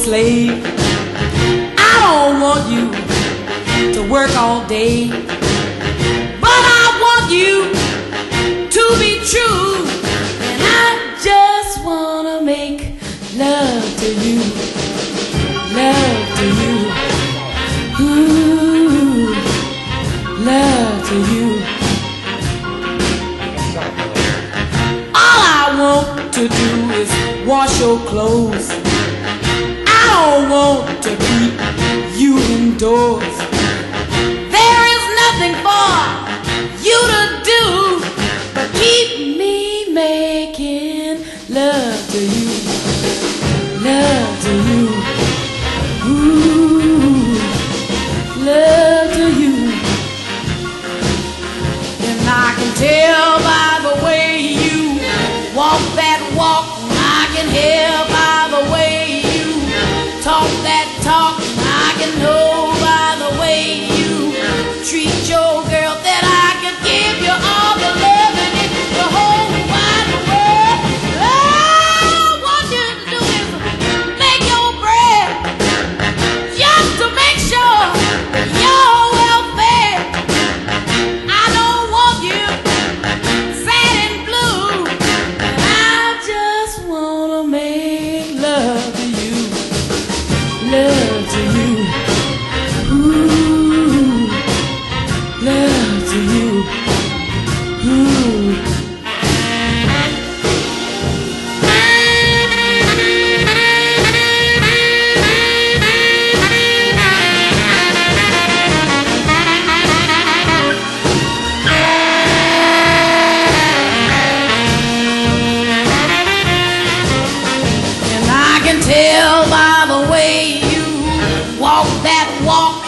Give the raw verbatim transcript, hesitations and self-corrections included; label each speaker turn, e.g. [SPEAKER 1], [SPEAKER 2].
[SPEAKER 1] slave. I don't want you to work all day, but I want you to be true, and I just wanna make love to you, love to you, ooh, love to you. All I want to do is wash your clothes. I don't want to keep you indoors. There is nothing for you to do but keep me making love to you, love to you, ooh, love to you. And I can tell by the way you walk that walk, I can hear by the way you talk that talk, I can know by the way you treat your girl that I could give you all the love in the whole wide world. All I want you to do is make your bread, just to make sure you're well fed. I don't want you sad and blue, and I just wanna make love to you, love to you, ooh, love to you, ooh. And I can tell by the way you walk that walk,